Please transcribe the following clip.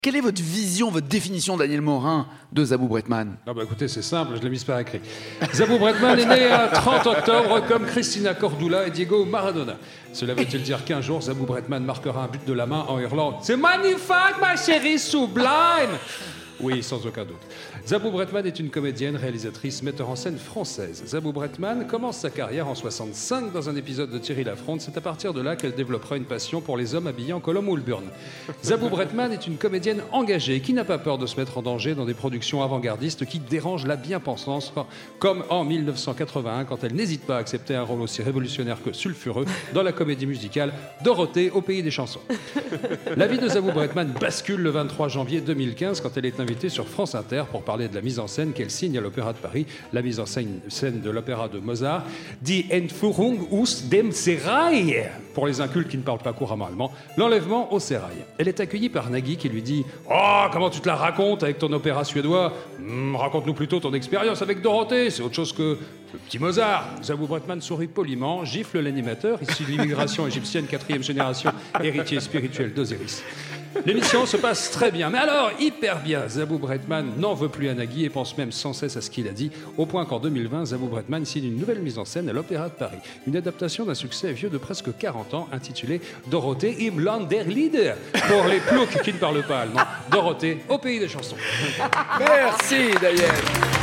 Quelle est votre vision, votre définition, Daniel Morin, de Zabou Bretman ? Écoutez, c'est simple, je l'ai mis par écrit. Zabou Bretman est né un 30 octobre comme Cristina Cordula et Diego Maradona. Cela veut-il dire qu'un jour, Zabou Bretman marquera un but de la main en hurlant « C'est magnifique, ma chérie sublime !» Oui, sans aucun doute. Zabou Bretman est une comédienne, réalisatrice, metteur en scène française. Zabou Bretman commence sa carrière en 65 dans un épisode de Thierry Lafronde. C'est à partir de là qu'elle développera une passion pour les hommes habillés en Colum Woolburn. Zabou Bretman est une comédienne engagée qui n'a pas peur de se mettre en danger dans des productions avant-gardistes qui dérangent la bien-pensance, comme en 1981 quand elle n'hésite pas à accepter un rôle aussi révolutionnaire que sulfureux dans la comédie musicale Dorothée au pays des chansons. La vie de Zabou Bretman bascule le 23 janvier 2015 quand elle est invitée sur France Inter pour parler de la mise en scène qu'elle signe à l'Opéra de Paris, la mise en scène de l'opéra de Mozart, Die Entführung aus dem Serail, pour les incultes qui ne parlent pas couramment allemand, l'enlèvement au sérail. Elle est accueillie par Nagui qui lui dit « Oh, comment tu te la racontes avec ton opéra suédois ? Raconte-nous plutôt ton expérience avec Dorothée, c'est autre chose que le petit Mozart. » Zabou Bretman sourit poliment, gifle l'animateur, issu de l'immigration égyptienne 4e génération, héritier spirituel d'Osiris. L'émission se passe très bien, mais alors hyper bien. Zabou Bretman n'en veut plus à Nagui et pense même sans cesse à ce qu'il a dit, au point qu'en 2020, Zabou Bretman signe une nouvelle mise en scène à l'Opéra de Paris. Une adaptation d'un succès vieux de presque 40 ans, intitulée Dorothée im Land der Lieder, pour les ploucs qui ne parlent pas allemand. Dorothée au pays des chansons. Merci, Daniel.